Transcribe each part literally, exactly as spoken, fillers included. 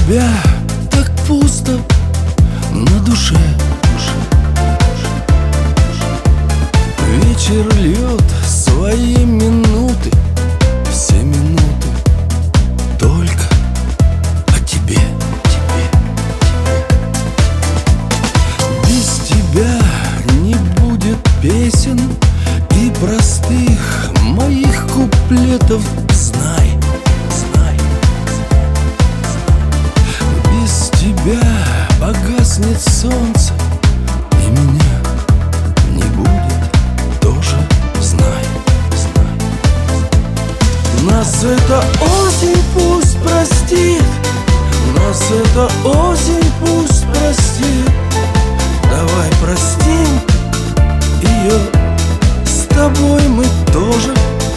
тебя так пусто на душе. Вечер льет свои минуты, все минуты только о тебе, тебе, тебе. Без тебя не будет песен и простых моих куплетов. Знай, знай, без тебя погаснет солнце, и меня не будет тоже. Знай, знай. Нас эта осень пусть простит, нас эта осень пусть простит. Давай простим ее, с тобой мы тоже.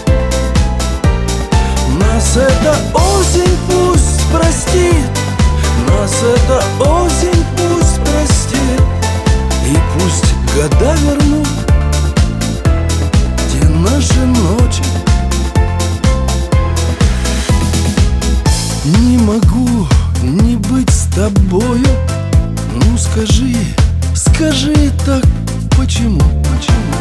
Нас эта осень пусть простит, нас эта осень пусть простит. И пусть года вернут те наши ночи. Не могу не быть с тобою. Ну скажи, скажи так, почему, почему?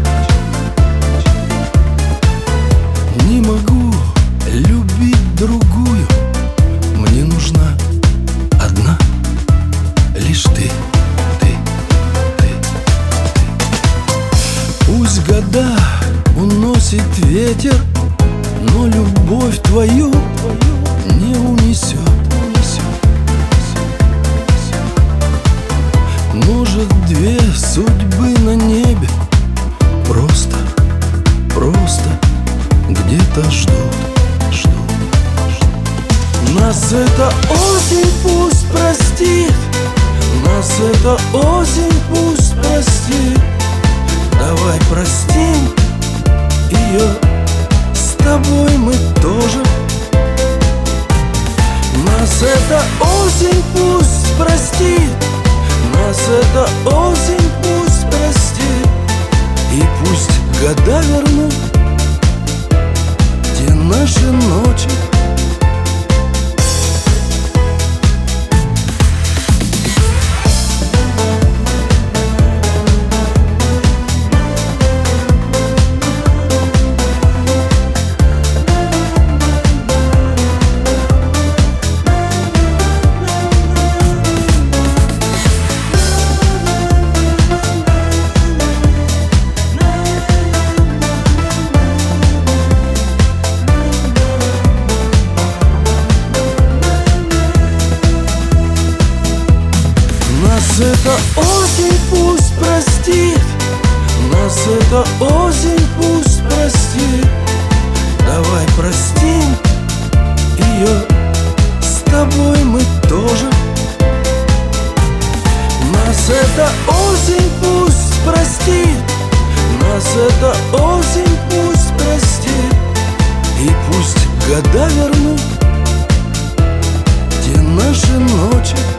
Не могу любить другую, мне нужна одна, лишь ты, ты, ты, ты. Пусть года уносит ветер, но любовь твою не унесет, унесет. Может, две судьбы на небе просто, просто где-то ждут, ждут, ждут. Нас эта осень пусть простит, нас эта осень пусть простит. Давай простим ее, с тобой мы тоже. Нас эта осень пусть простит, нас эта осень пусть простит. И пусть года вернут те наши ночи. Нас эта осень пусть простит, нас эта осень пусть простит. Давай простим ее, с тобой мы тоже. Нас эта осень пусть простит, нас эта осень пусть простит. И пусть года вернут те наши ночи.